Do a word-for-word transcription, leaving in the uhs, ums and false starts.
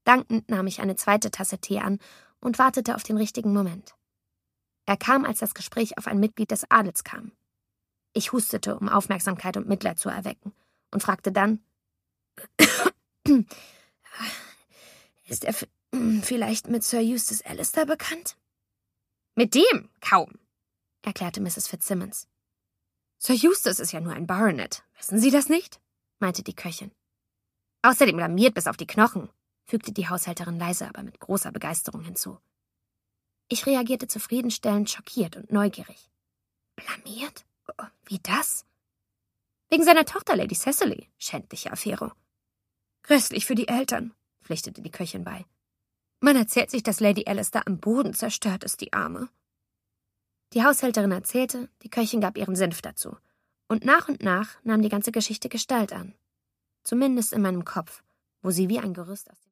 Dankend nahm ich eine zweite Tasse Tee an und wartete auf den richtigen Moment. Er kam, als das Gespräch auf ein Mitglied des Adels kam. Ich hustete, um Aufmerksamkeit und Mitleid zu erwecken, und fragte dann: »Ist er vielleicht mit Sir Eustace Alistair bekannt?« »Mit dem kaum«, erklärte Misses Fitzsimmons. »Sir Eustace ist ja nur ein Baronet. Wissen Sie das nicht?« meinte die Köchin. »Außerdem blamiert bis auf die Knochen«, fügte die Haushälterin leise, aber mit großer Begeisterung hinzu. Ich reagierte zufriedenstellend, schockiert und neugierig. »Blamiert? Wie das?« »Wegen seiner Tochter, Lady Cecily. Schändliche Affäre.« »Grässlich für die Eltern«, pflichtete die Köchin bei. »Man erzählt sich, dass Lady Alistair am Boden zerstört ist, die Arme.« Die Haushälterin erzählte, die Köchin gab ihren Senf dazu. Und nach und nach nahm die ganze Geschichte Gestalt an. Zumindest in meinem Kopf, wo sie wie ein Gerüst aus